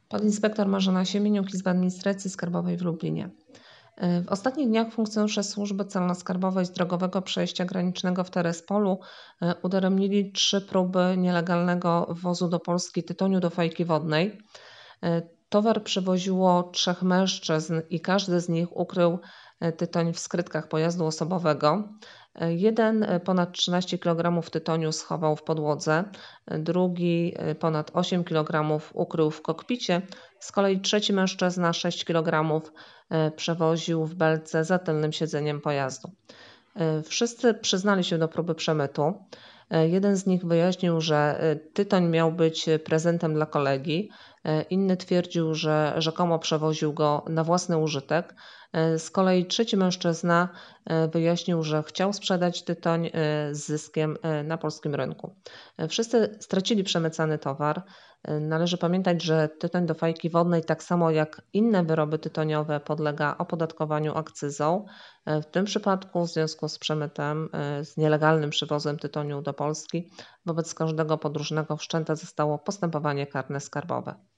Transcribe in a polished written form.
Podinspektor Marzena Siemieniuk, Izba Administracji Skarbowej w Lublinie. W ostatnich dniach funkcjonariusze Służby Celno-Skarbowej z drogowego przejścia granicznego w Terespolu udaremnili 3 próby nielegalnego wwozu do Polski tytoniu do fajki wodnej. Towar przewoziło 3 mężczyzn i każdy z nich ukrył tytoń w skrytkach pojazdu osobowego. Jeden ponad 13 kg tytoniu schował w podłodze, drugi ponad 8 kg ukrył w kokpicie, z kolei trzeci mężczyzna 6 kg przewoził w belce za tylnym siedzeniem pojazdu. Wszyscy przyznali się do próby przemytu. Jeden z nich wyjaśnił, że tytoń miał być prezentem dla kolegi. Inny twierdził, że rzekomo przewoził go na własny użytek. Z kolei trzeci mężczyzna wyjaśnił, że chciał sprzedać tytoń z zyskiem na polskim rynku. Wszyscy stracili przemycany towar. Należy pamiętać, że tytoń do fajki wodnej, tak samo jak inne wyroby tytoniowe, podlega opodatkowaniu akcyzą. W tym przypadku w związku z przemytem, z nielegalnym przywozem tytoniu do Polski, wobec każdego podróżnego wszczęte zostało postępowanie karne skarbowe.